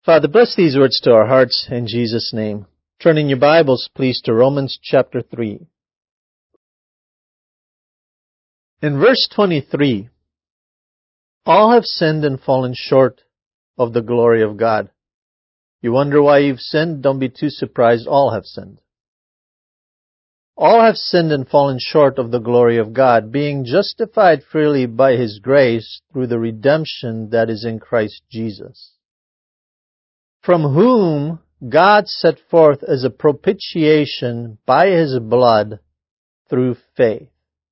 Father, bless these words to our hearts in Jesus' name. Turn in your Bibles, please, to Romans chapter 3. In verse 23, all have sinned and fallen short of the glory of God. You wonder why you've sinned? Don't be too surprised. All have sinned. All have sinned and fallen short of the glory of God, being justified freely by His grace through the redemption that is in Christ Jesus, from whom God set forth as a propitiation by His blood through faith.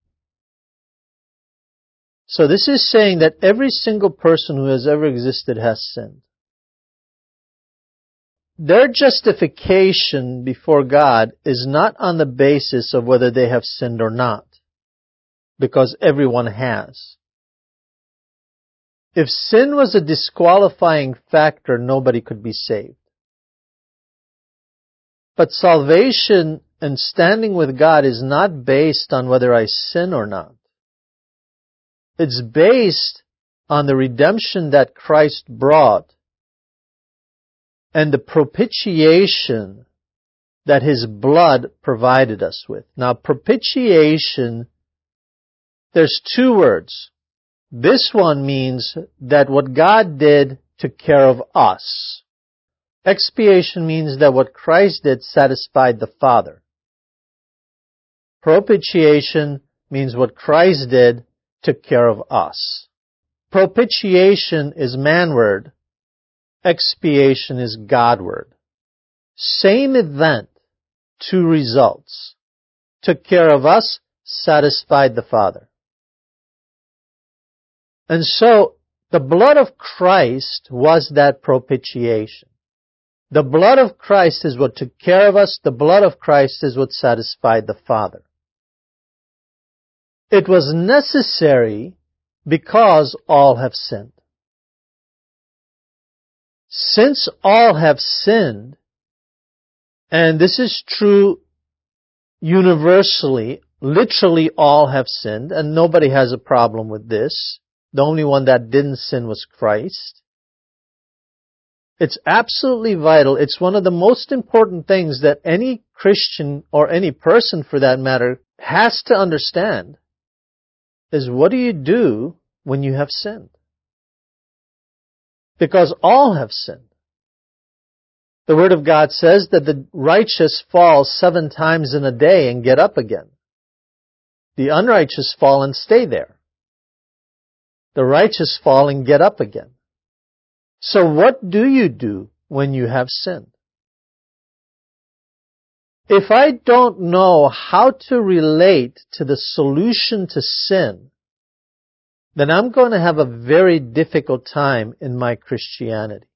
So this is saying that every single person who has ever existed has sinned. Their justification before God is not on the basis of whether they have sinned or not, because everyone has. If sin was a disqualifying factor, nobody could be saved. But salvation and standing with God is not based on whether I sin or not. It's based on the redemption that Christ brought and the propitiation that His blood provided us with. Now, propitiation, there's two words. This one means that what God did took care of us. Expiation means that what Christ did satisfied the Father. Propitiation means what Christ did took care of us. Propitiation is man word. Expiation is God word. Same event, two results. Took care of us, satisfied the Father. And so, the blood of Christ was that propitiation. The blood of Christ is what took care of us. The blood of Christ is what satisfied the Father. It was necessary because all have sinned. Since all have sinned, and this is true universally, literally all have sinned, and nobody has a problem with this. The only one that didn't sin was Christ. It's absolutely vital. It's one of the most important things that any Christian, or any person for that matter, has to understand, is what do you do when you have sinned? Because all have sinned. The Word of God says that the righteous fall 7 times in a day and get up again. The unrighteous fall and stay there. The righteous fall and get up again. So what do you do when you have sinned? If I don't know how to relate to the solution to sin, then I'm going to have a very difficult time in my Christianity.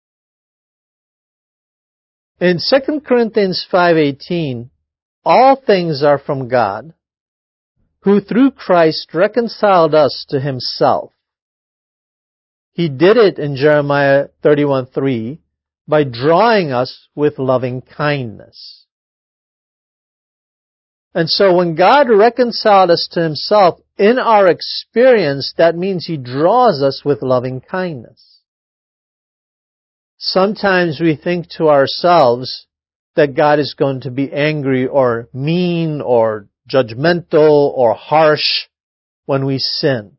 In 2 Corinthians 5:18, all things are from God, who through Christ reconciled us to Himself. He did it in Jeremiah 31:3 by drawing us with loving kindness. And so when God reconciled us to Himself, in our experience, that means He draws us with loving kindness. Sometimes we think to ourselves that God is going to be angry or mean or judgmental or harsh when we sin.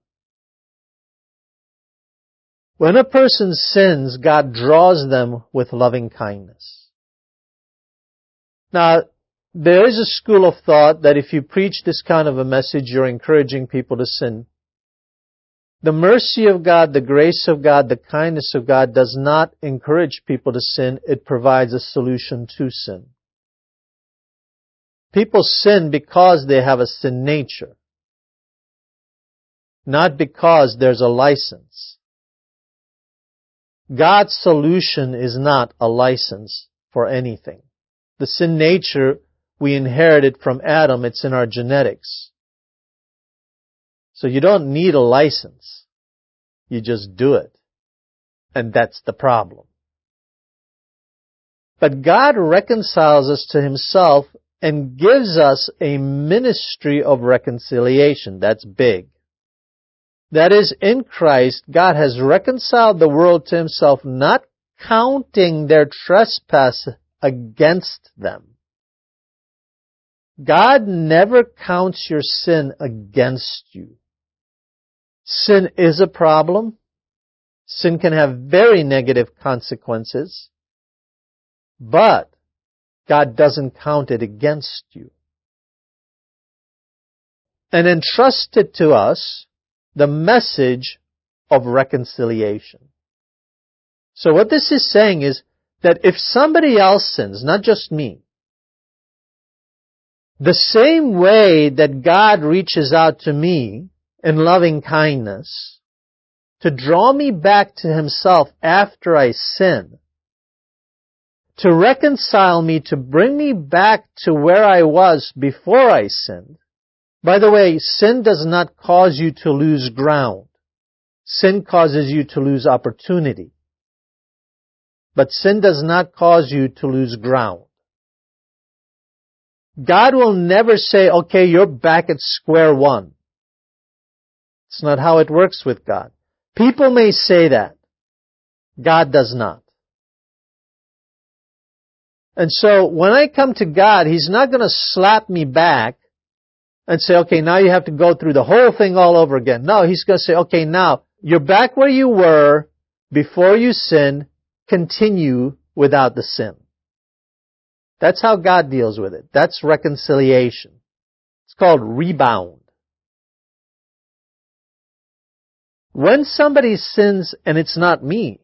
When a person sins, God draws them with loving kindness. Now, there is a school of thought that if you preach this kind of a message, you're encouraging people to sin. The mercy of God, the grace of God, the kindness of God does not encourage people to sin. It provides a solution to sin. People sin because they have a sin nature, not because there's a license. God's solution is not a license for anything. The sin nature we inherited from Adam. It's in our genetics. So you don't need a license. You just do it. And that's the problem. But God reconciles us to Himself and gives us a ministry of reconciliation. That's big. That is, in Christ, God has reconciled the world to Himself, not counting their trespass against them. God never counts your sin against you. Sin is a problem. Sin can have very negative consequences. But God doesn't count it against you. And entrusted to us the message of reconciliation. So what this is saying is that if somebody else sins, not just me, the same way that God reaches out to me in loving kindness to draw me back to Himself after I sin, to reconcile me, to bring me back to where I was before I sinned. By the way, sin does not cause you to lose ground. Sin causes you to lose opportunity. But sin does not cause you to lose ground. God will never say, okay, you're back at square one. It's not how it works with God. People may say that. God does not. And so when I come to God, He's not going to slap me back and say, okay, now you have to go through the whole thing all over again. No, He's going to say, okay, now you're back where you were before you sinned. Continue without the sin. That's how God deals with it. That's reconciliation. It's called rebound. When somebody sins and it's not me,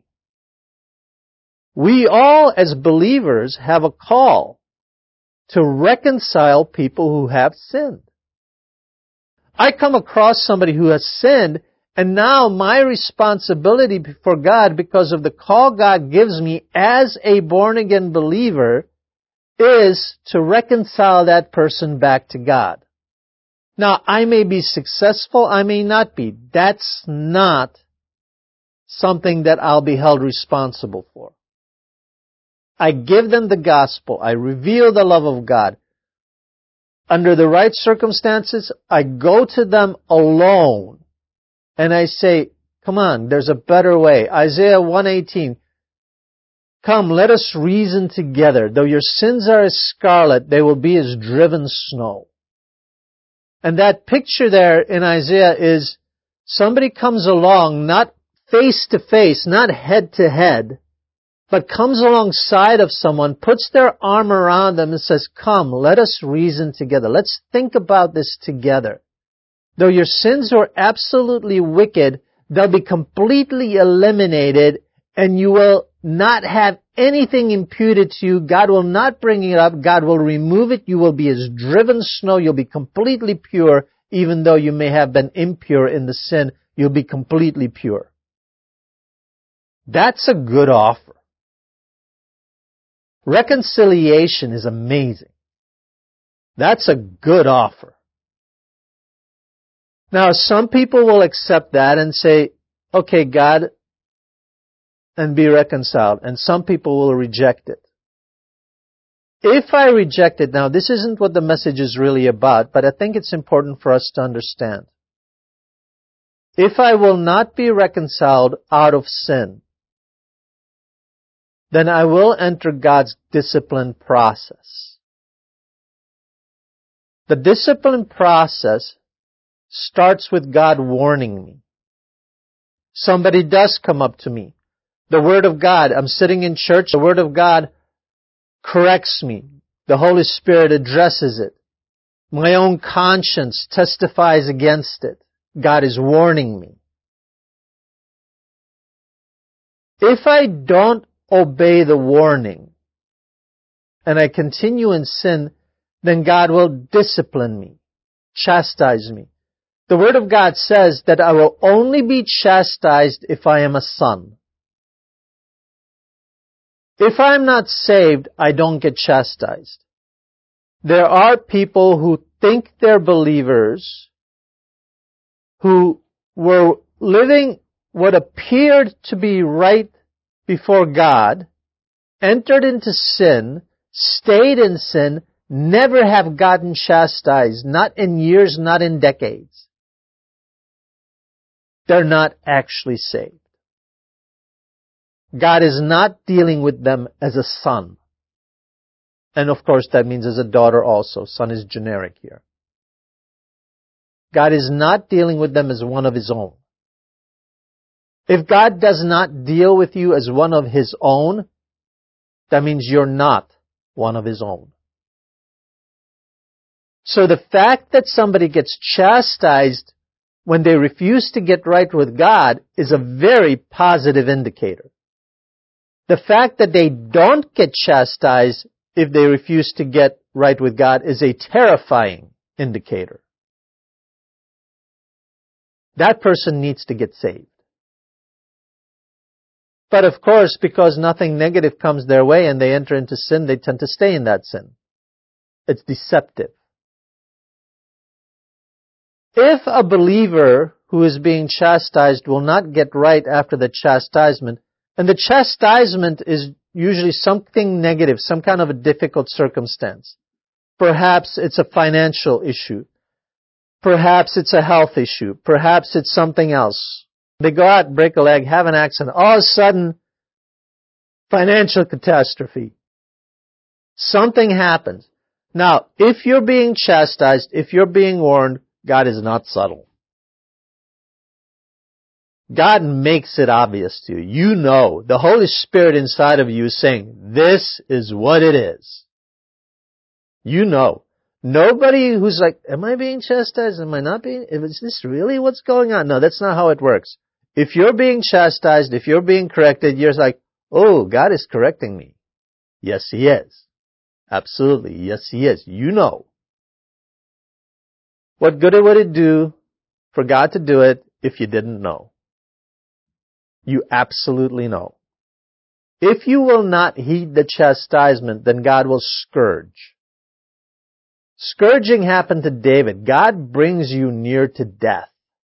we all as believers have a call to reconcile people who have sinned. I come across somebody who has sinned, and now my responsibility before God, because of the call God gives me as a born-again believer, is to reconcile that person back to God. Now, I may be successful, I may not be. That's not something that I'll be held responsible for. I give them the gospel. I reveal the love of God. Under the right circumstances, I go to them alone and I say, come on, there's a better way. Isaiah 1:18. Come, let us reason together. Though your sins are as scarlet, they will be as driven snow. And that picture there in Isaiah is somebody comes along, not face to face, not head to head, but comes alongside of someone, puts their arm around them and says, come, let us reason together. Let's think about this together. Though your sins are absolutely wicked, they'll be completely eliminated and you will not have anything imputed to you. God will not bring it up. God will remove it. You will be as driven snow. You'll be completely pure. Even though you may have been impure in the sin, you'll be completely pure. That's a good offer. Reconciliation is amazing. That's a good offer. Now, some people will accept that and say, okay, God, and be reconciled. And some people will reject it. If I reject it, now this isn't what the message is really about, but I think it's important for us to understand. If I will not be reconciled out of sin, then I will enter God's discipline process. The discipline process starts with God warning me. Somebody does come up to me. The Word of God, I'm sitting in church, the Word of God corrects me. The Holy Spirit addresses it. My own conscience testifies against it. God is warning me. If I don't obey the warning and I continue in sin, then God will discipline me, chastise me. The Word of God says that I will only be chastised if I am a son. If I'm not saved, I don't get chastised. There are people who think they're believers, who were living what appeared to be right before God, entered into sin, stayed in sin, never have gotten chastised, not in years, not in decades. They're not actually saved. God is not dealing with them as a son. And of course that means as a daughter also. Son is generic here. God is not dealing with them as one of His own. If God does not deal with you as one of His own, that means you're not one of His own. So the fact that somebody gets chastised when they refuse to get right with God is a very positive indicator. The fact that they don't get chastised if they refuse to get right with God is a terrifying indicator. That person needs to get saved. But of course, because nothing negative comes their way and they enter into sin, they tend to stay in that sin. It's deceptive. If a believer who is being chastised will not get right after the chastisement, and the chastisement is usually something negative, some kind of a difficult circumstance. Perhaps it's a financial issue. Perhaps it's a health issue. Perhaps it's something else. They go out, break a leg, have an accident. All of a sudden, financial catastrophe. Something happens. Now, if you're being chastised, if you're being warned, God is not subtle. God makes it obvious to you. You know, the Holy Spirit inside of you is saying, this is what it is. You know. Nobody who's like, am I being chastised? Am I not being? Is this really what's going on? No, that's not how it works. If you're being chastised, if you're being corrected, you're like, oh, God is correcting me. Yes, He is. Absolutely. Yes, He is. You know. What good would it do for God to do it if you didn't know? You absolutely know. If you will not heed the chastisement, then God will scourge. Scourging happened to David. God brings you near to death.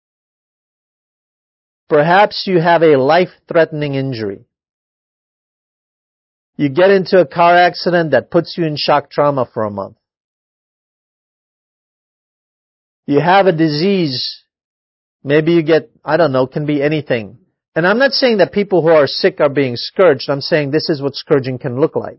Perhaps you have a life-threatening injury. You get into a car accident that puts you in shock trauma for a month. You have a disease. Maybe you get, I don't know, can be anything. And I'm not saying that people who are sick are being scourged. I'm saying this is what scourging can look like.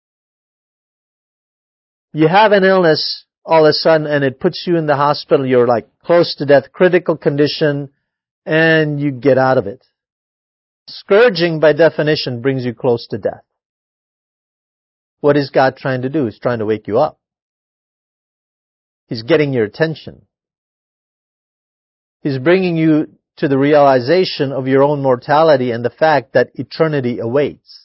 You have an illness all of a sudden and it puts you in the hospital. You're like close to death, critical condition, and you get out of it. Scourging, by definition, brings you close to death. What is God trying to do? He's trying to wake you up. He's getting your attention. He's bringing you to the realization of your own mortality and the fact that eternity awaits.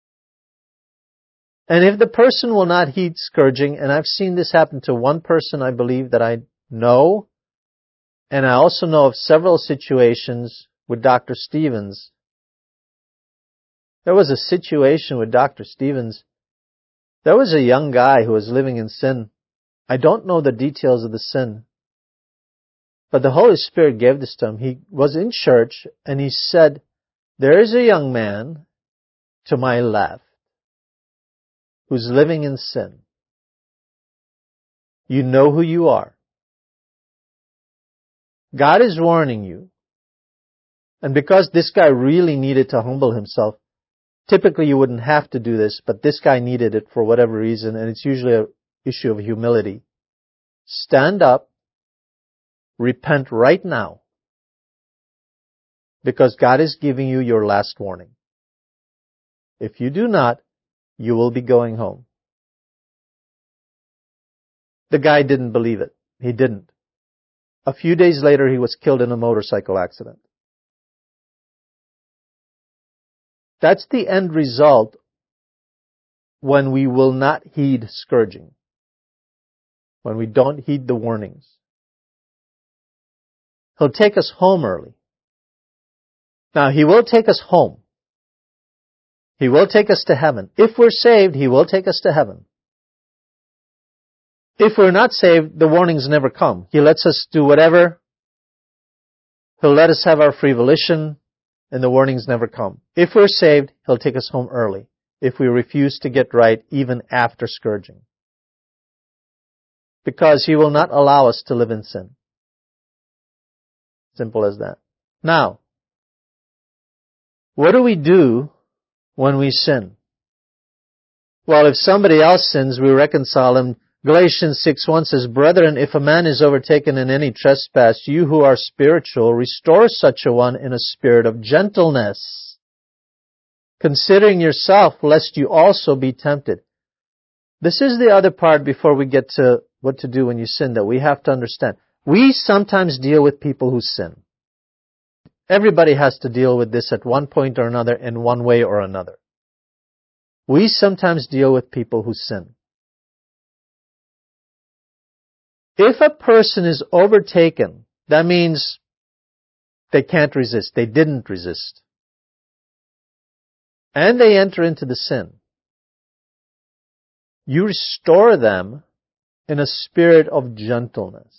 And if the person will not heed scourging, and I've seen this happen to one person I believe that I know, and I also know of several situations with Dr. Stevens. There was a situation with Dr. Stevens. There was a young guy who was living in sin. I don't know the details of the sin. But the Holy Spirit gave this to him. He was in church and he said, there is a young man to my left who's living in sin. You know who you are. God is warning you. And because this guy really needed to humble himself, typically you wouldn't have to do this, but this guy needed it for whatever reason, and it's usually an issue of humility. Stand up. Repent right now. Because God is giving you your last warning. If you do not, you will be going home. The guy didn't believe it. He didn't. A few days later, he was killed in a motorcycle accident. That's the end result when we will not heed scourging. When we don't heed the warnings. He'll take us home early. Now, He will take us home. He will take us to heaven. If we're saved, He will take us to heaven. If we're not saved, the warnings never come. He lets us do whatever. He'll let us have our free volition, and the warnings never come. If we're saved, He'll take us home early, if we refuse to get right even after scourging. Because He will not allow us to live in sin. Simple as that. Now, what do we do when we sin? Well, if somebody else sins, we reconcile him. Galatians 6:1 says, Brethren, if a man is overtaken in any trespass, you who are spiritual, restore such a one in a spirit of gentleness, considering yourself, lest you also be tempted. This is the other part before we get to what to do when you sin that we have to understand. We sometimes deal with people who sin. Everybody has to deal with this at one point or another in one way or another. We sometimes deal with people who sin. If a person is overtaken, that means they can't resist. They didn't resist. And they enter into the sin. You restore them in a spirit of gentleness.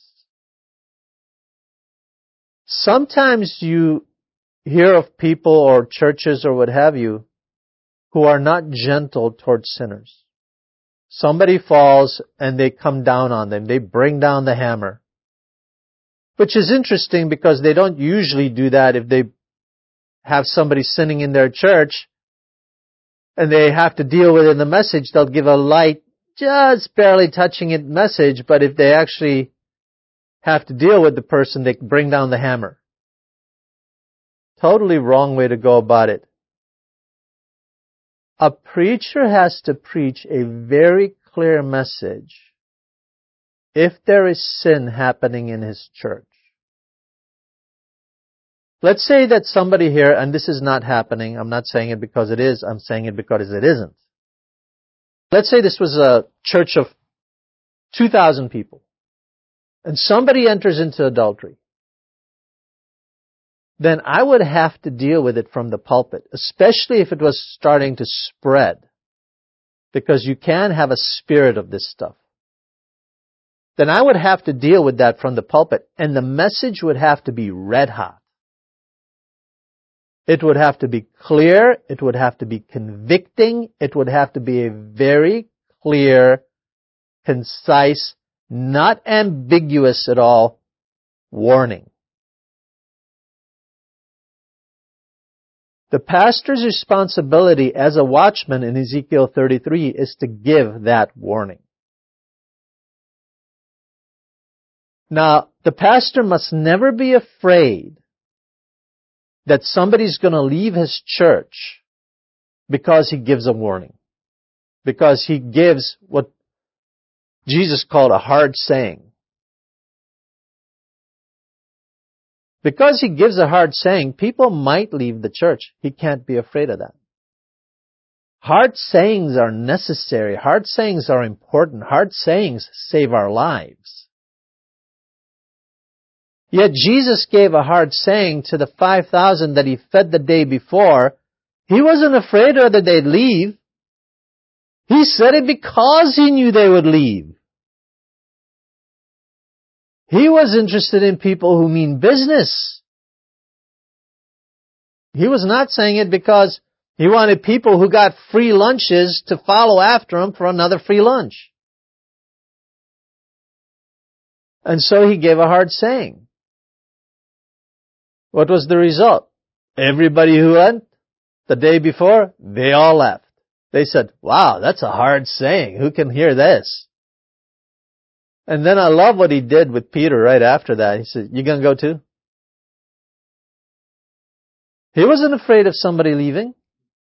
Sometimes you hear of people or churches or what have you who are not gentle towards sinners. Somebody falls and they come down on them. They bring down the hammer. Which is interesting because they don't usually do that if they have somebody sinning in their church and they have to deal with it in the message. They'll give a light, just barely touching it message, but if they actually have to deal with the person, they bring down the hammer. Totally wrong way to go about it. A preacher has to preach a very clear message if there is sin happening in his church. Let's say that somebody here, and this is not happening, I'm not saying it because it is, I'm saying it because it isn't. Let's say this was a church of 2,000 people, and somebody enters into adultery. Then I would have to deal with it from the pulpit, especially if it was starting to spread, because you can have a spirit of this stuff. Then I would have to deal with that from the pulpit, and the message would have to be red hot. It would have to be clear, it would have to be convicting, it would have to be a very clear, concise, not ambiguous at all warning. The pastor's responsibility as a watchman in Ezekiel 33 is to give that warning. Now, the pastor must never be afraid that somebody's going to leave his church because he gives a warning. Because he gives what Jesus called a hard saying. Because he gives a hard saying, people might leave the church. He can't be afraid of that. Hard sayings are necessary. Hard sayings are important. Hard sayings save our lives. Yet Jesus gave a hard saying to the 5,000 that he fed the day before. He wasn't afraid whether they'd leave. He said it because he knew they would leave. He was interested in people who mean business. He was not saying it because he wanted people who got free lunches to follow after him for another free lunch. And so he gave a hard saying. What was the result? Everybody who went the day before, they all left. They said, wow, that's a hard saying. Who can hear this? And then I love what he did with Peter right after that. He said, you going to go too? He wasn't afraid of somebody leaving.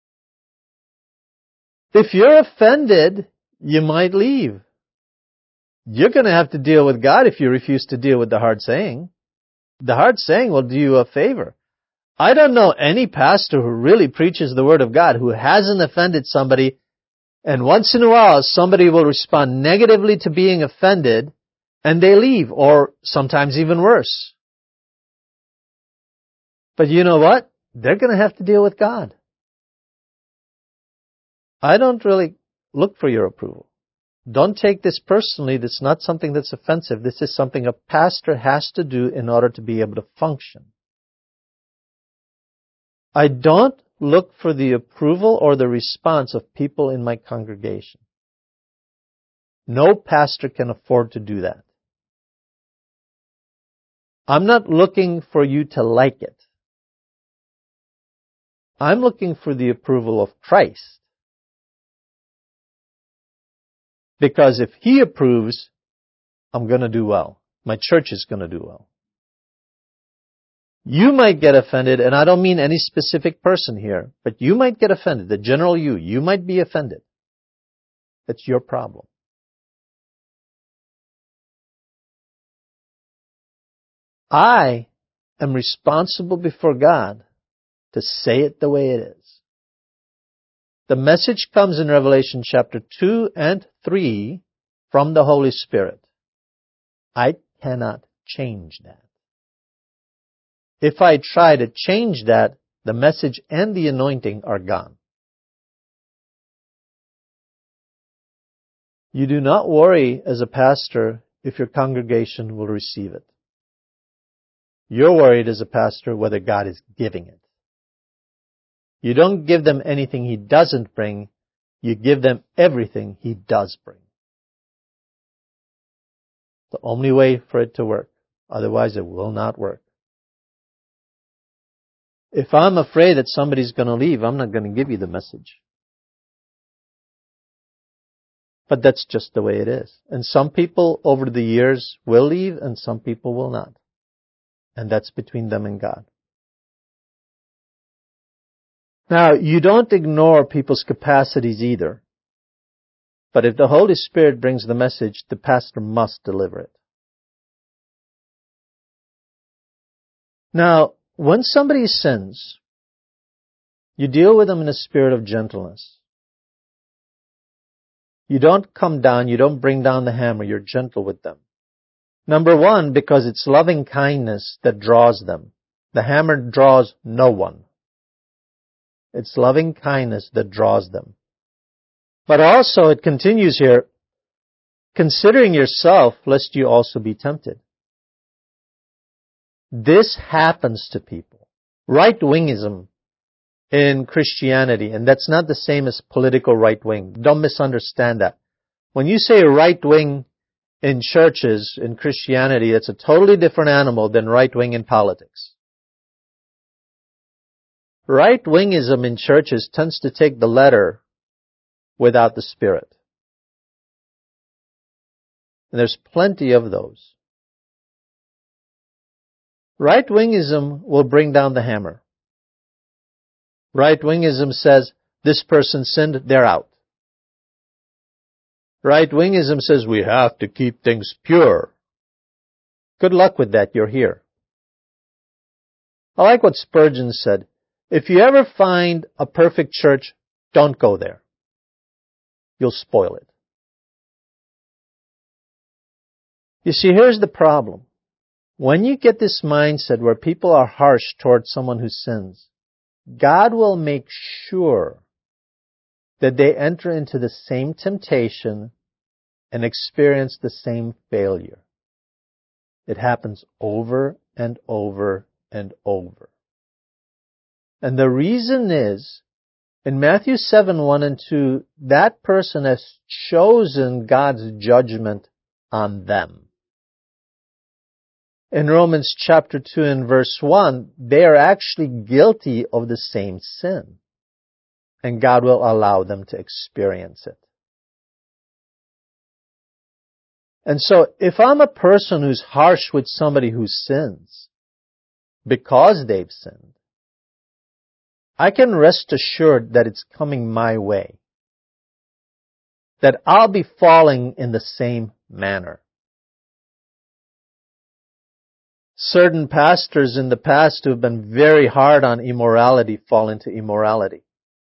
If you're offended, you might leave. You're going to have to deal with God if you refuse to deal with the hard saying. The hard saying will do you a favor. I don't know any pastor who really preaches the Word of God who hasn't offended somebody, and once in a while somebody will respond negatively to being offended, and they leave, or sometimes even worse. But you know what? They're going to have to deal with God. I don't really look for your approval. Don't take this personally. This is not something that's offensive. This is something a pastor has to do in order to be able to function. I don't look for the approval or the response of people in my congregation. No pastor can afford to do that. I'm not looking for you to like it. I'm looking for the approval of Christ. Because if He approves, I'm going to do well. My church is going to do well. You might get offended, and I don't mean any specific person here, but you might get offended. The general you might be offended. That's your problem. I am responsible before God to say it the way it is. The message comes in Revelation chapter 2 and 3 from the Holy Spirit. I cannot change that. If I try to change that, the message and the anointing are gone. You do not worry as a pastor if your congregation will receive it. You're worried as a pastor whether God is giving it. You don't give them anything He doesn't bring. You give them everything He does bring. The only way for it to work. Otherwise, it will not work. If I'm afraid that somebody's going to leave, I'm not going to give you the message. But that's just the way it is. And some people over the years will leave and some people will not. And that's between them and God. Now, you don't ignore people's capacities either. But if the Holy Spirit brings the message, the pastor must deliver it. Now, when somebody sins, you deal with them in a spirit of gentleness. You don't come down, you don't bring down the hammer, you're gentle with them. Number one, because it's loving kindness that draws them. The hammer draws no one. It's loving kindness that draws them. But also, it continues here, considering yourself, lest you also be tempted. This happens to people. Right-wingism in Christianity, and that's not the same as political right-wing. Don't misunderstand that. When you say right-wing in churches, in Christianity, it's a totally different animal than right-wing in politics. Right-wingism in churches tends to take the letter without the spirit. And there's plenty of those. Right-wingism will bring down the hammer. Right-wingism says, this person sinned, they're out. Right-wingism says, we have to keep things pure. Good luck with that, you're here. I like what Spurgeon said. If you ever find a perfect church, don't go there. You'll spoil it. You see, here's the problem. When you get this mindset where people are harsh towards someone who sins, God will make sure that they enter into the same temptation and experience the same failure. It happens over and over and over. And the reason is, in Matthew 7:1 and 2, that person has chosen God's judgment on them. In Romans chapter 2 and verse 1, they are actually guilty of the same sin. And God will allow them to experience it. And so, if I'm a person who's harsh with somebody who sins, because they've sinned, I can rest assured that it's coming my way. That I'll be falling in the same manner. Certain pastors in the past who have been very hard on immorality fall into immorality.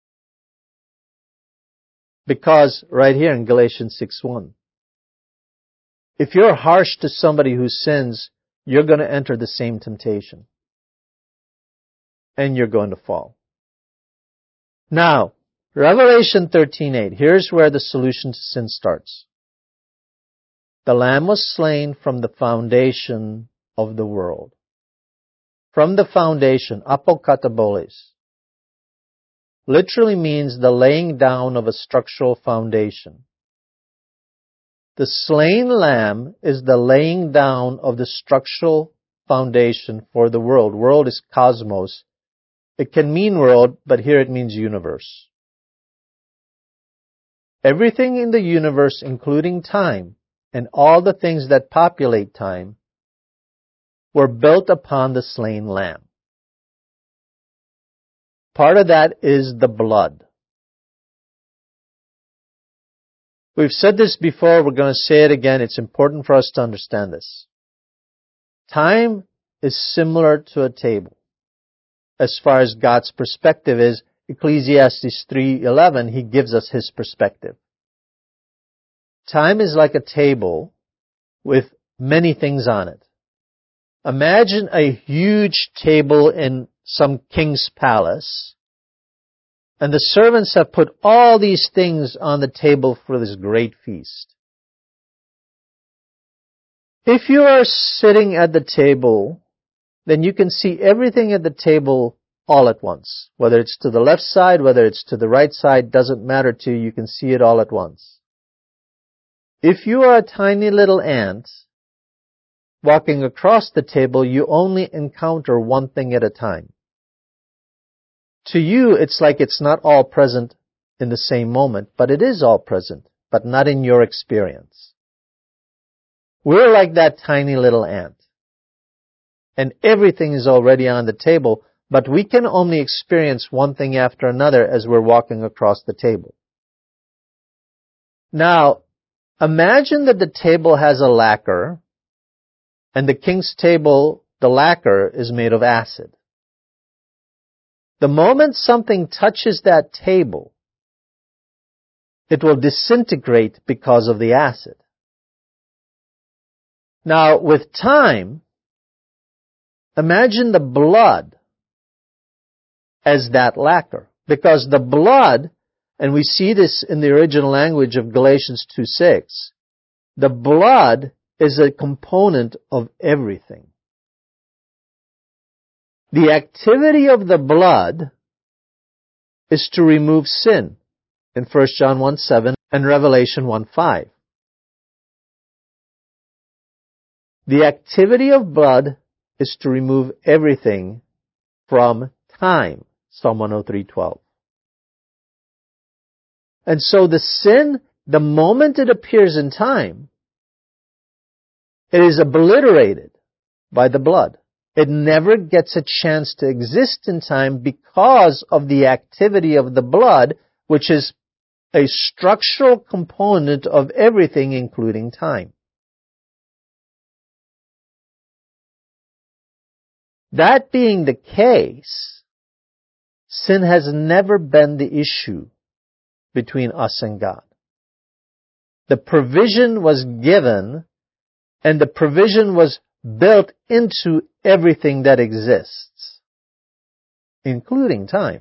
Because, right here in Galatians 6:1, if you're harsh to somebody who sins, you're going to enter the same temptation. And you're going to fall. Now, Revelation 13:8, here's where the solution to sin starts. The Lamb was slain from the foundation of the world. From the foundation, apokataboles, literally means the laying down of a structural foundation. The slain lamb is the laying down of the structural foundation for the world. World is cosmos. It can mean world, but here it means universe. Everything in the universe, including time, and all the things that populate time, were built upon the slain lamb. Part of that is the blood. We've said this before, we're going to say it again. It's important for us to understand this. Time is similar to a table. As far as God's perspective is, Ecclesiastes 3:11, He gives us His perspective. Time is like a table with many things on it. Imagine a huge table in some king's palace, and the servants have put all these things on the table for this great feast. If you are sitting at the table, then you can see everything at the table all at once. Whether it's to the left side, whether it's to the right side, doesn't matter to you. You can see it all at once. If you are a tiny little ant walking across the table, you only encounter one thing at a time. To you, it's like it's not all present in the same moment, but it is all present, but not in your experience. We're like that tiny little ant. And everything is already on the table, but we can only experience one thing after another as we're walking across the table. Now, imagine that the table has a lacquer, and the king's table, the lacquer, is made of acid. The moment something touches that table, it will disintegrate because of the acid. Now, with time, imagine the blood as that lacquer. Because the blood, and we see this in the original language of Galatians 2:6, the blood is a component of everything. The activity of the blood is to remove sin in 1 John 1:7 and Revelation 1:5. The activity of blood is to remove everything from time, Psalm 103:12. And so the sin, the moment it appears in time, it is obliterated by the blood. It never gets a chance to exist in time because of the activity of the blood, which is a structural component of everything, including time. That being the case, sin has never been the issue between us and God. The provision was given, and the provision was built into everything that exists, including time.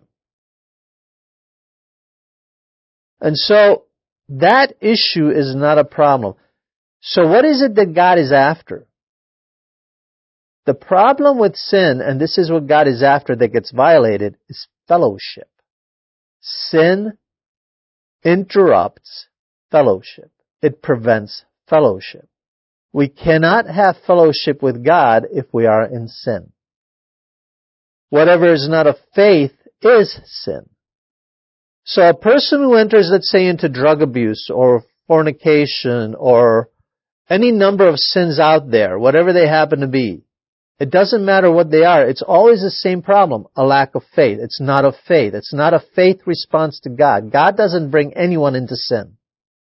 And so, that issue is not a problem. So what is it that God is after? The problem with sin, and this is what God is after that gets violated, is fellowship. Sin interrupts fellowship. It prevents fellowship. We cannot have fellowship with God if we are in sin. Whatever is not of faith is sin. So a person who enters, let's say, into drug abuse or fornication or any number of sins out there, whatever they happen to be, it doesn't matter what they are. It's always the same problem, a lack of faith. It's not of faith. It's not a faith response to God. God doesn't bring anyone into sin.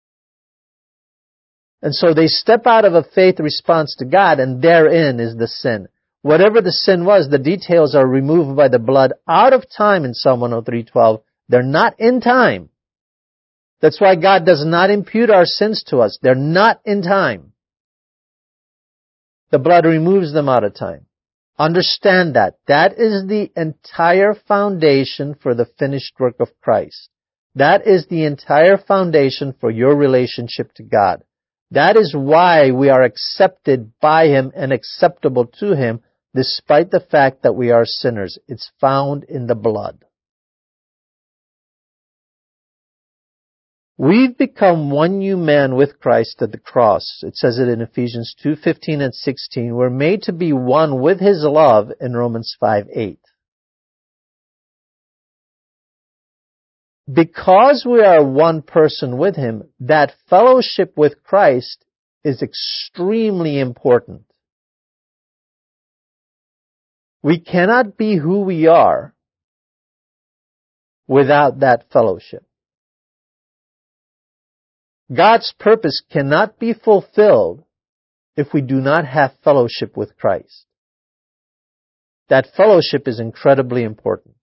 And so they step out of a faith response to God, and therein is the sin. Whatever the sin was, the details are removed by the blood out of time in Psalm 103:12. They're not in time. That's why God does not impute our sins to us. They're not in time. The blood removes them out of time. Understand that. That is the entire foundation for the finished work of Christ. That is the entire foundation for your relationship to God. That is why we are accepted by Him and acceptable to Him, despite the fact that we are sinners. It's found in the blood. We've become one new man with Christ at the cross. It says it in Ephesians 2:15 and 16. We're made to be one with His love in Romans 5:8. because we are one person with Him, that fellowship with Christ is extremely important. We cannot be who we are without that fellowship. God's purpose cannot be fulfilled if we do not have fellowship with Christ. That fellowship is incredibly important.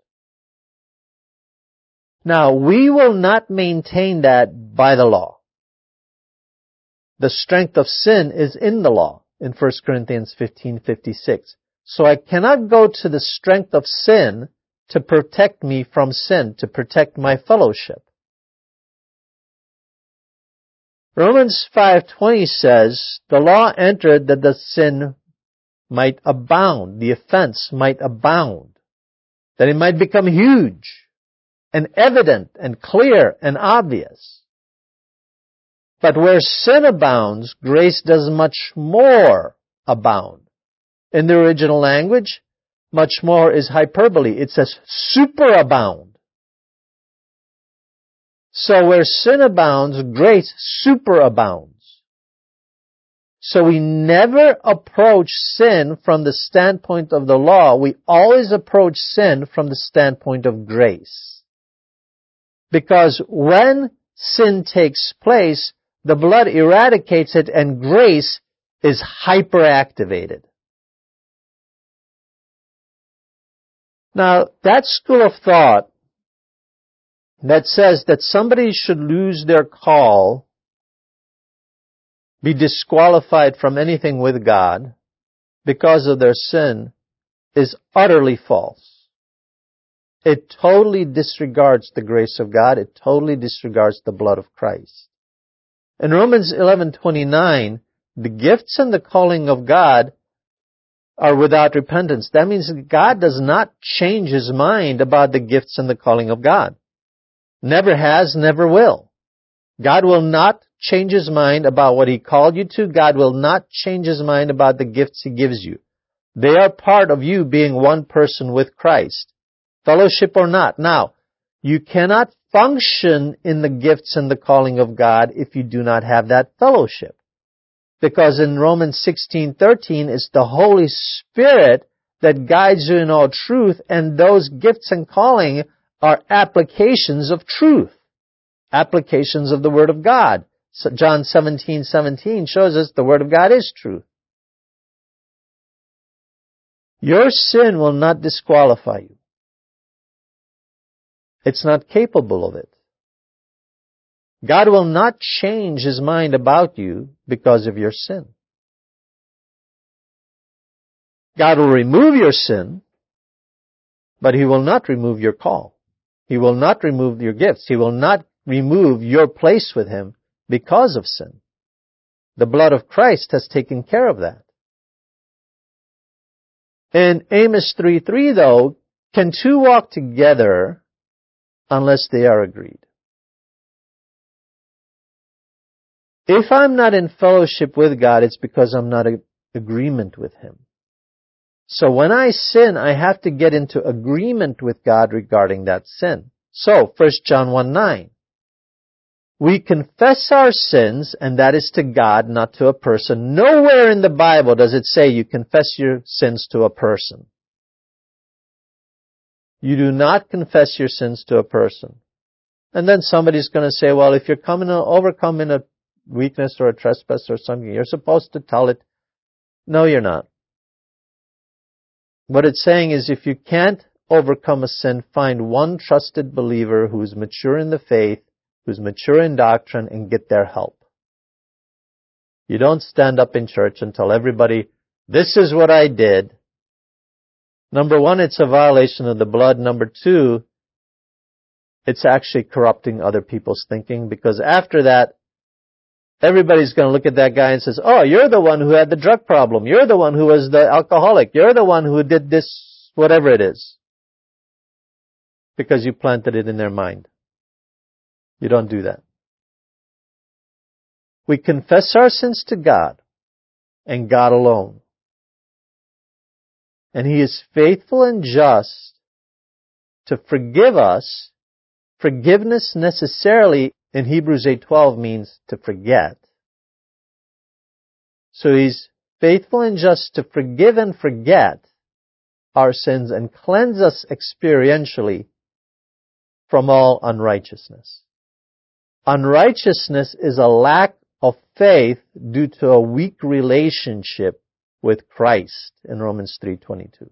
Now, we will not maintain that by the law. The strength of sin is in the law in 1 Corinthians 15:56. So I cannot go to the strength of sin to protect me from sin, to protect my fellowship. Romans 5:20 says, the law entered that the sin might abound, the offense might abound, that it might become huge and evident and clear and obvious. But where sin abounds, grace does much more abound. In the original language, much more is hyperbole. It says superabound. So where sin abounds, grace superabounds. So we never approach sin from the standpoint of the law. We always approach sin from the standpoint of grace. Because when sin takes place, the blood eradicates it and grace is hyperactivated. Now, that school of thought that says that somebody should lose their call, be disqualified from anything with God because of their sin, is utterly false. It totally disregards the grace of God. It totally disregards the blood of Christ. In Romans 11:29, the gifts and the calling of God are without repentance. That means that God does not change His mind about the gifts and the calling of God. Never has, never will. God will not change His mind about what He called you to. God will not change His mind about the gifts He gives you. They are part of you being one person with Christ. Fellowship or not. Now, you cannot function in the gifts and the calling of God if you do not have that fellowship. Because in Romans 16:13, it's the Holy Spirit that guides you in all truth, and those gifts and calling are applications of truth, applications of the Word of God. So John 17:17 shows us the Word of God is truth. Your sin will not disqualify you. It's not capable of it. God will not change His mind about you because of your sin. God will remove your sin, but He will not remove your call. He will not remove your gifts. He will not remove your place with Him because of sin. The blood of Christ has taken care of that. In Amos 3:3, though, can two walk together unless they are agreed? If I'm not in fellowship with God, it's because I'm not in agreement with Him. So when I sin, I have to get into agreement with God regarding that sin. So, 1 John 1:9. We confess our sins, and that is to God, not to a person. Nowhere in the Bible does it say you confess your sins to a person. You do not confess your sins to a person. And then somebody's going to say, well, if you're overcoming a weakness or a trespass or something, you're supposed to tell it. No, you're not. What it's saying is if you can't overcome a sin, find one trusted believer who's mature in the faith, who's mature in doctrine, and get their help. You don't stand up in church and tell everybody, this is what I did. Number one, it's a violation of the blood. Number two, it's actually corrupting other people's thinking, because after that, everybody's going to look at that guy and says, oh, you're the one who had the drug problem. You're the one who was the alcoholic. You're the one who did this, whatever it is. Because you planted it in their mind. You don't do that. We confess our sins to God and God alone. And He is faithful and just to forgive us forgiveness necessarily in Hebrews 8:12 means to forget. So He's faithful and just to forgive and forget our sins and cleanse us experientially from all unrighteousness. Unrighteousness is a lack of faith due to a weak relationship with Christ in Romans 3:22.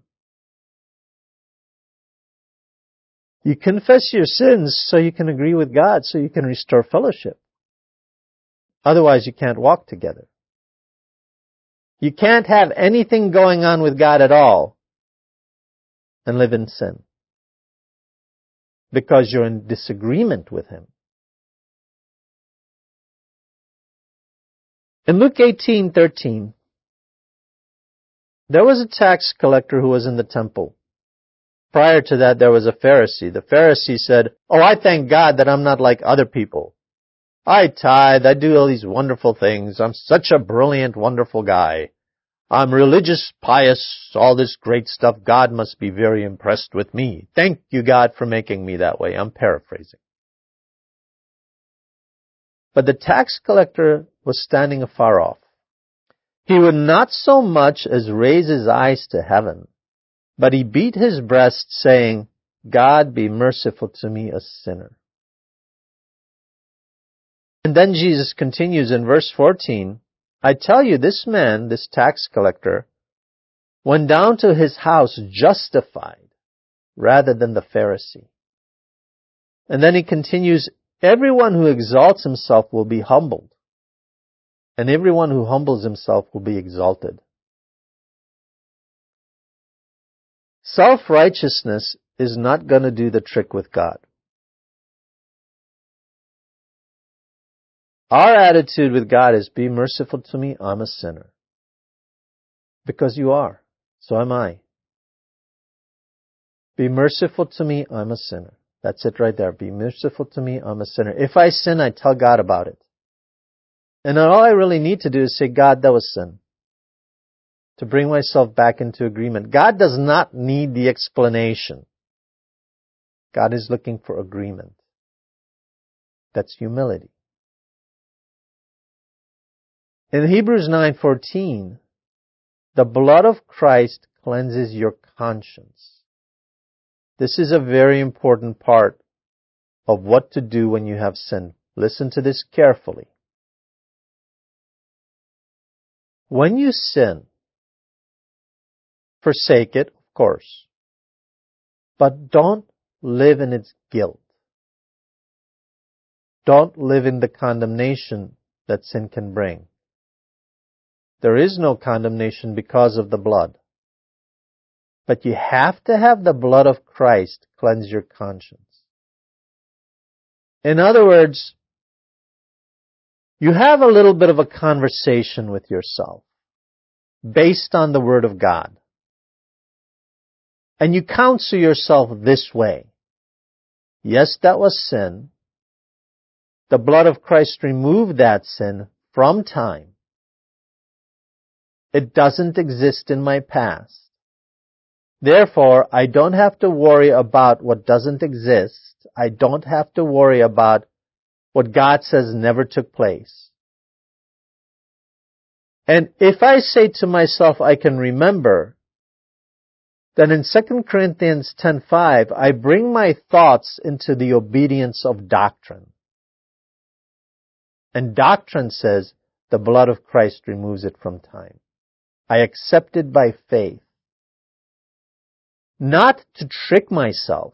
You confess your sins so you can agree with God, so you can restore fellowship. Otherwise, you can't walk together. You can't have anything going on with God at all and live in sin, because you're in disagreement with Him. In Luke 18:13, there was a tax collector who was in the temple. Prior to that, there was a Pharisee. The Pharisee said, "Oh, I thank God that I'm not like other people. I tithe, I do all these wonderful things. I'm such a brilliant, wonderful guy. I'm religious, pious, all this great stuff. God must be very impressed with me. Thank you, God, for making me that way." I'm paraphrasing. But the tax collector was standing afar off. He would not so much as raise his eyes to heaven, but he beat his breast, saying, "God, be merciful to me, a sinner." And then Jesus continues in verse 14, "I tell you, this man, this tax collector, went down to his house justified rather than the Pharisee." And then he continues, "Everyone who exalts himself will be humbled, and everyone who humbles himself will be exalted." Self-righteousness is not going to do the trick with God. Our attitude with God is, "Be merciful to me, I'm a sinner." Because you are. So am I. Be merciful to me, I'm a sinner. That's it right there. Be merciful to me, I'm a sinner. If I sin, I tell God about it. And all I really need to do is say, "God, that was sin." To bring myself back into agreement. God does not need the explanation. God is looking for agreement. That's humility. In Hebrews 9:14, the blood of Christ cleanses your conscience. This is a very important part of what to do when you have sinned. Listen to this carefully. When you sin, forsake it, of course, but don't live in its guilt. Don't live in the condemnation that sin can bring. There is no condemnation because of the blood. But you have to have the blood of Christ cleanse your conscience. In other words, you have a little bit of a conversation with yourself based on the Word of God. And you counsel yourself this way: yes, that was sin. The blood of Christ removed that sin from time. It doesn't exist in my past. Therefore, I don't have to worry about what doesn't exist. I don't have to worry about what God says never took place. And if I say to myself, I can remember, then in 2 Corinthians 10:5, I bring my thoughts into the obedience of doctrine. And doctrine says the blood of Christ removes it from time. I accept it by faith. Not to trick myself,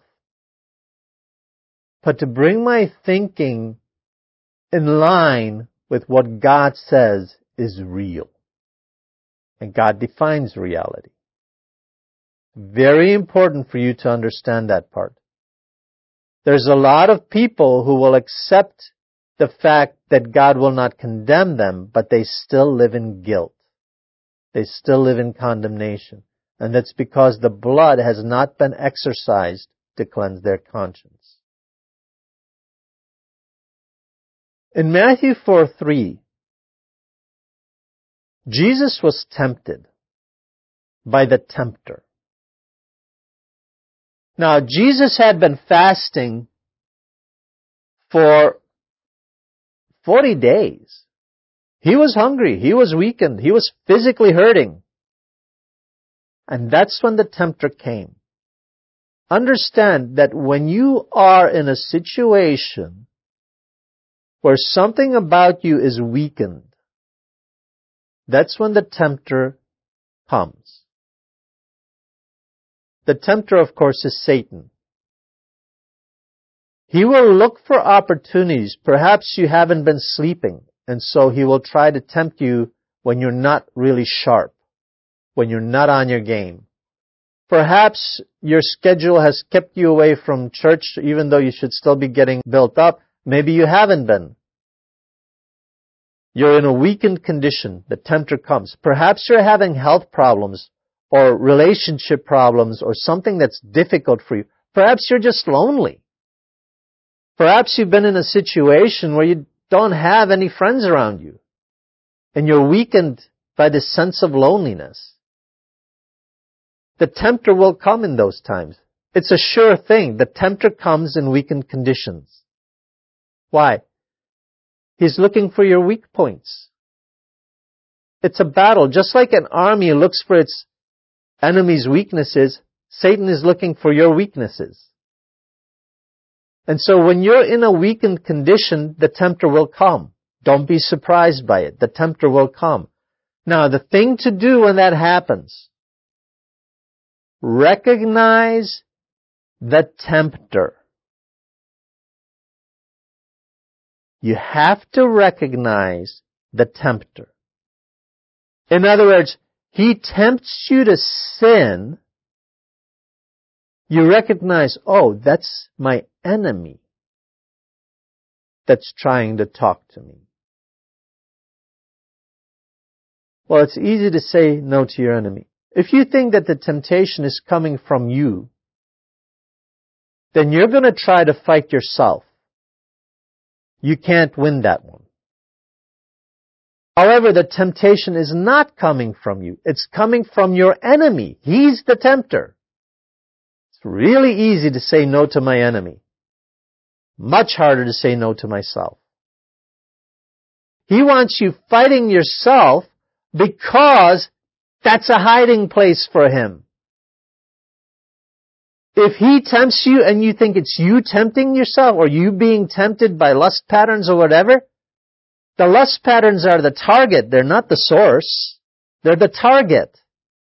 but to bring my thinking in line with what God says is real. And God defines reality. Very important for you to understand that part. There's a lot of people who will accept the fact that God will not condemn them, but they still live in guilt. They still live in condemnation. And that's because the blood has not been exercised to cleanse their conscience. In Matthew 4:3, Jesus was tempted by the tempter. Now, Jesus had been fasting for 40 days. He was hungry. He was weakened. He was physically hurting. And that's when the tempter came. Understand that when you are in a situation where something about you is weakened, that's when the tempter comes. The tempter, of course, is Satan. He will look for opportunities. Perhaps you haven't been sleeping, and so he will try to tempt you when you're not really sharp, when you're not on your game. Perhaps your schedule has kept you away from church, even though you should still be getting built up. Maybe you haven't been. You're in a weakened condition. The tempter comes. Perhaps you're having health problems or relationship problems or something that's difficult for you. Perhaps you're just lonely. Perhaps you've been in a situation where you don't have any friends around you and you're weakened by this sense of loneliness. The tempter will come in those times. It's a sure thing. The tempter comes in weakened conditions. Why? He's looking for your weak points. It's a battle. Just like an army looks for its enemy's weaknesses, Satan is looking for your weaknesses. And so when you're in a weakened condition, the tempter will come. Don't be surprised by it. The tempter will come. Now, the thing to do when that happens, recognize the tempter. You have to recognize the tempter. In other words, he tempts you to sin. You recognize, oh, that's my enemy that's trying to talk to me. Well, it's easy to say no to your enemy. If you think that the temptation is coming from you, then you're going to try to fight yourself. You can't win that one. However, the temptation is not coming from you. It's coming from your enemy. He's the tempter. It's really easy to say no to my enemy. Much harder to say no to myself. He wants you fighting yourself because that's a hiding place for him. If he tempts you and you think it's you tempting yourself or you being tempted by lust patterns or whatever, the lust patterns are the target. They're not the source. They're the target.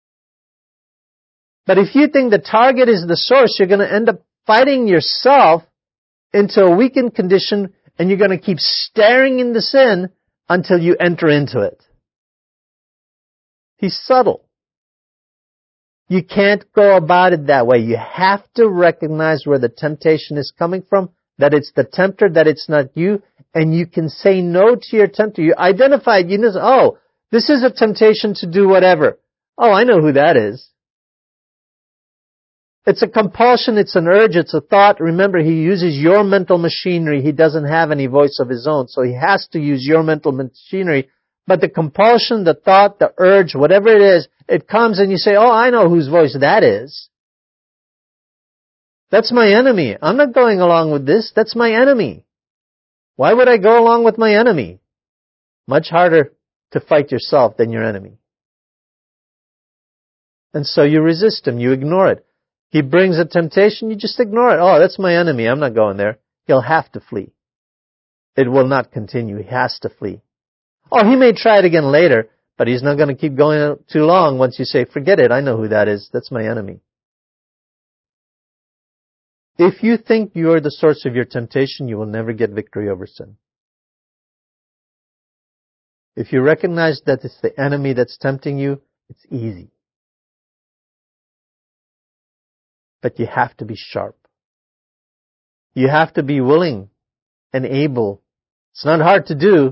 But if you think the target is the source, you're going to end up fighting yourself into a weakened condition and you're going to keep staring into sin until you enter into it. He's subtle. You can't go about it that way. You have to recognize where the temptation is coming from, that it's the tempter, that it's not you, and you can say no to your tempter. You identify it. You know, oh, this is a temptation to do whatever. Oh, I know who that is. It's a compulsion, it's an urge, it's a thought. Remember, he uses your mental machinery. He doesn't have any voice of his own, so he has to use your mental machinery. But the compulsion, the thought, the urge, whatever it is, it comes and you say, oh, I know whose voice that is. That's my enemy. I'm not going along with this. That's my enemy. Why would I go along with my enemy? Much harder to fight yourself than your enemy. And so you resist him. You ignore it. He brings a temptation, you just ignore it. Oh, that's my enemy. I'm not going there. He'll have to flee. It will not continue. He has to flee. Oh, he may try it again later, but he's not going to keep going too long once you say, forget it, I know who that is. That's my enemy. If you think you are the source of your temptation, you will never get victory over sin. If you recognize that it's the enemy that's tempting you, it's easy. But you have to be sharp. You have to be willing and able. It's not hard to do,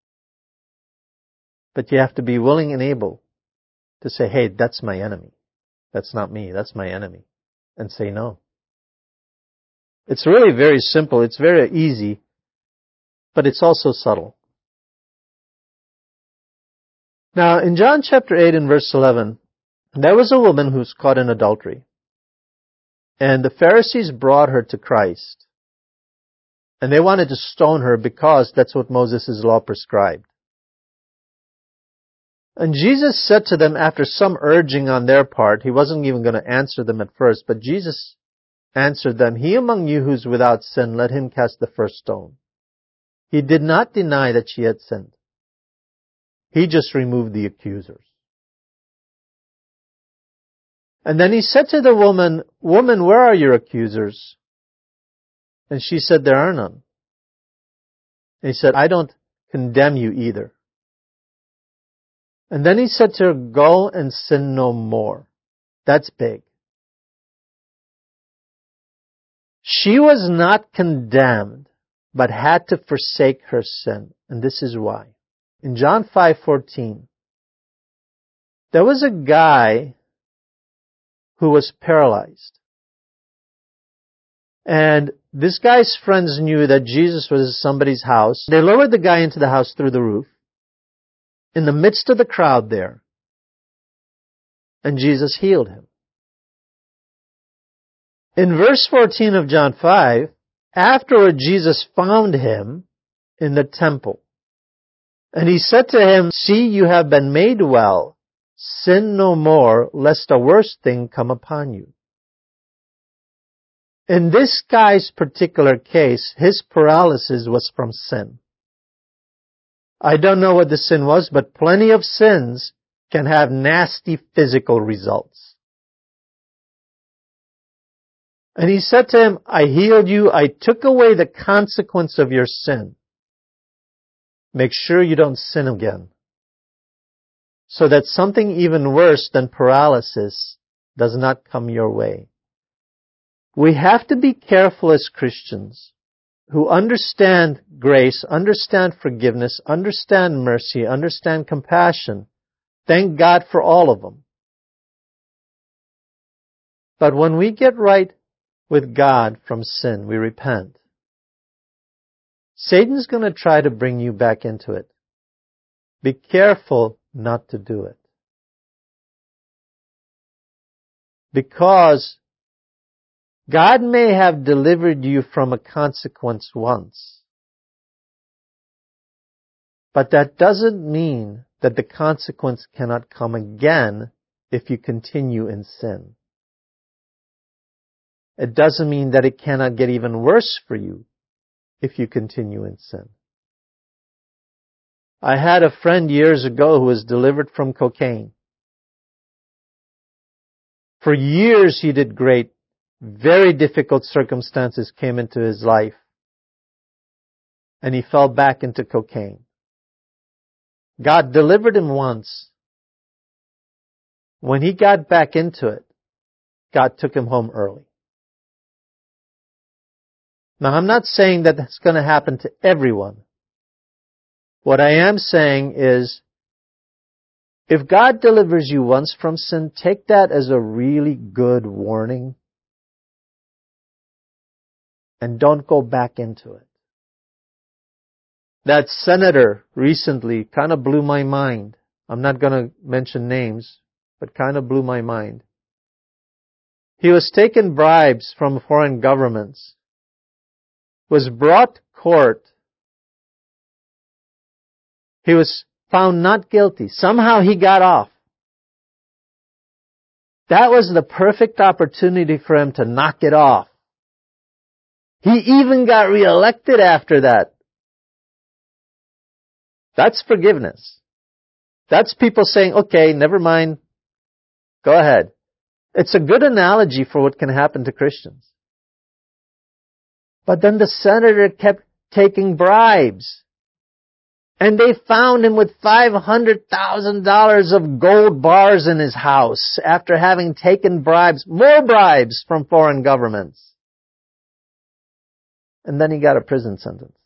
but you have to be willing and able to say, hey, that's my enemy. That's not me. That's my enemy. And say no. It's really very simple. It's very easy, but it's also subtle. Now, in John chapter 8 and verse 11, there was a woman who was caught in adultery. And the Pharisees brought her to Christ. And they wanted to stone her because that's what Moses' law prescribed. And Jesus said to them, after some urging on their part, he wasn't even going to answer them at first, but Jesus answered them, "He among you who's without sin, let him cast the first stone." He did not deny that she had sinned. He just removed the accusers. And then he said to the woman, "Woman, where are your accusers?" And she said, "There are none." And he said, "I don't condemn you either." And then he said to her, "Go and sin no more." That's big. She was not condemned, but had to forsake her sin. And this is why. In John 5:14, there was a guy who was paralyzed. And this guy's friends knew that Jesus was at somebody's house. They lowered the guy into the house through the roof, in the midst of the crowd there. And Jesus healed him. In verse 14 of John 5, afterward Jesus found him in the temple. And he said to him, "See, you have been made well. Sin no more, lest a worse thing come upon you." In this guy's particular case, his paralysis was from sin. I don't know what the sin was, but plenty of sins can have nasty physical results. And he said to him, "I healed you. I took away the consequence of your sin. Make sure you don't sin again, so that something even worse than paralysis does not come your way." We have to be careful as Christians who understand grace, understand forgiveness, understand mercy, understand compassion. Thank God for all of them. But when we get right with God from sin, we repent. Satan's going to try to bring you back into it. Be careful not to do it. Because God may have delivered you from a consequence once, but that doesn't mean that the consequence cannot come again if you continue in sin. It doesn't mean that it cannot get even worse for you if you continue in sin. I had a friend years ago who was delivered from cocaine. For years he did great. Very difficult circumstances came into his life, and he fell back into cocaine. God delivered him once. When he got back into it, God took him home early. Now, I'm not saying that that's going to happen to everyone. What I am saying is, if God delivers you once from sin, take that as a really good warning. And don't go back into it. That senator recently kind of blew my mind. I'm not going to mention names, but kind of blew my mind. He was taking bribes from foreign governments, was brought to court. He was found not guilty. Somehow he got off. That was the perfect opportunity for him to knock it off. He even got reelected after that. That's forgiveness. That's people saying, "Okay, never mind. Go ahead." It's a good analogy for what can happen to Christians. But then the senator kept taking bribes. And they found him with $500,000 of gold bars in his house after having taken bribes, more bribes from foreign governments. And then he got a prison sentence.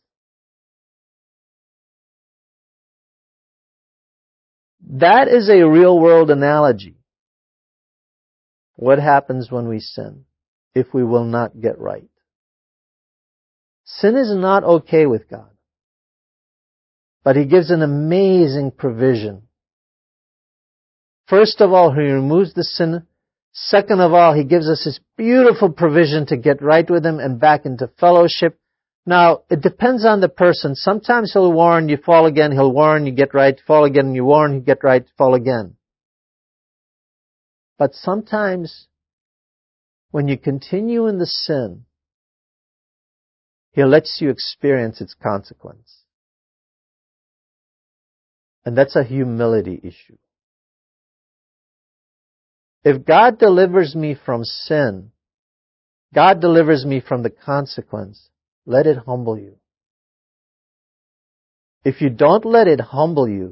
That is a real-world analogy. What happens when we sin if we will not get right? Sin is not okay with God. But He gives an amazing provision. First of all, He removes the sin. Second of all, He gives us His beautiful provision to get right with Him and back into fellowship. Now, it depends on the person. Sometimes he'll warn you, fall again, he'll warn you, get right, fall again, you warn, you get right, fall again. But sometimes, when you continue in the sin, He lets you experience its consequence. And that's a humility issue. If God delivers me from sin, God delivers me from the consequence, let it humble you. If you don't let it humble you,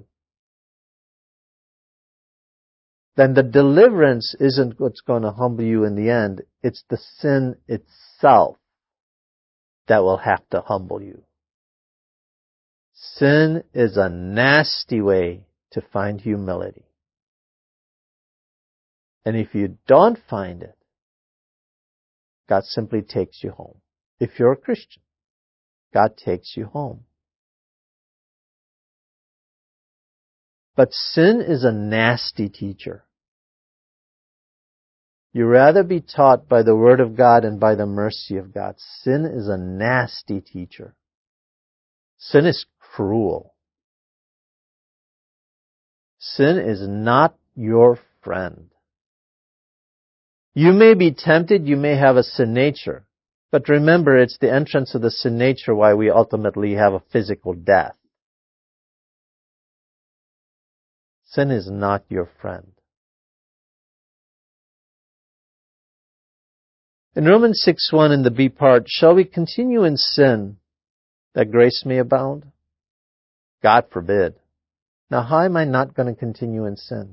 then the deliverance isn't what's going to humble you in the end. It's the sin itself that will have to humble you. Sin is a nasty way to find humility. And if you don't find it, God simply takes you home. If you're a Christian, God takes you home. But sin is a nasty teacher. You'd rather be taught by the Word of God and by the mercy of God. Sin is a nasty teacher. Sin is cruel. Sin is not your friend. You may be tempted, you may have a sin nature, but remember it's the entrance of the sin nature why we ultimately have a physical death. Sin is not your friend. In Romans 6:1 in the B part, shall we continue in sin that grace may abound? God forbid. Now how am I not going to continue in sin?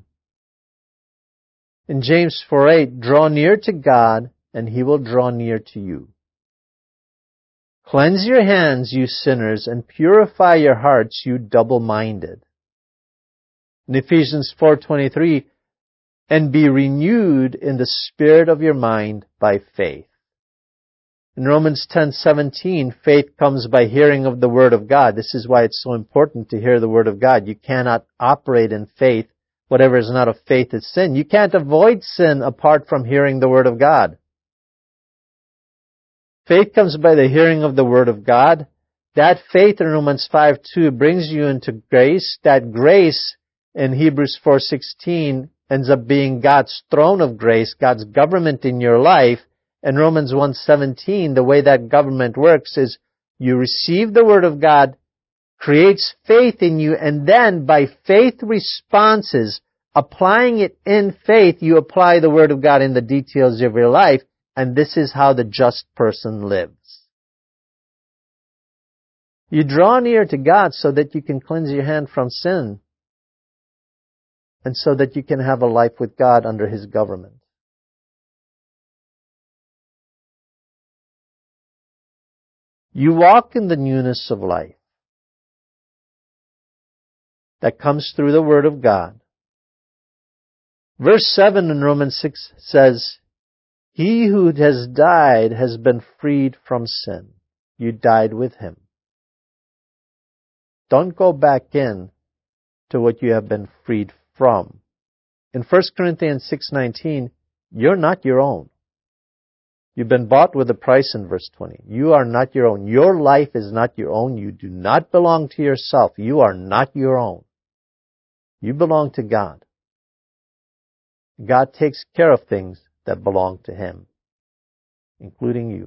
In James 4:8, draw near to God and He will draw near to you. Cleanse your hands, you sinners, and purify your hearts, you double-minded. In Ephesians 4:23, and be renewed in the spirit of your mind by faith. In Romans 10:17, faith comes by hearing of the Word of God. This is why it's so important to hear the Word of God. You cannot operate in faith. Whatever is not of faith is sin. You can't avoid sin apart from hearing the Word of God. Faith comes by the hearing of the Word of God. That faith in Romans 5:2 brings you into grace. That grace in Hebrews 4:16 ends up being God's throne of grace, God's government in your life. In Romans 1:17, the way that government works is you receive the Word of God, creates faith in you, and then by faith responses, applying it in faith, you apply the Word of God in the details of your life, and this is how the just person lives. You draw near to God so that you can cleanse your hand from sin, and so that you can have a life with God under His government. You walk in the newness of life that comes through the Word of God. Verse 7 in Romans 6 says, he who has died has been freed from sin. You died with Him. Don't go back in to what you have been freed from. In 1 Corinthians 6:19, you're not your own. You've been bought with a price in verse 20. You are not your own. Your life is not your own. You do not belong to yourself. You are not your own. You belong to God. God takes care of things that belong to Him, including you.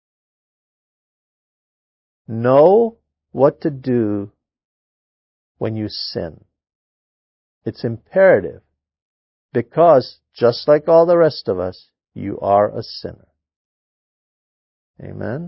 Know what to do when you sin. It's imperative because, just like all the rest of us, you are a sinner. Amen?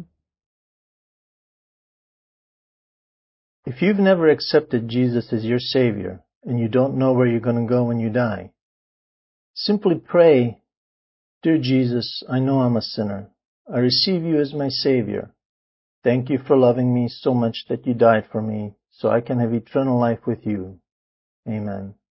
If you've never accepted Jesus as your Savior and you don't know where you're going to go when you die, simply pray, Dear Jesus, I know I'm a sinner. I receive you as my Savior. Thank you for loving me so much that you died for me so I can have eternal life with you. Amen.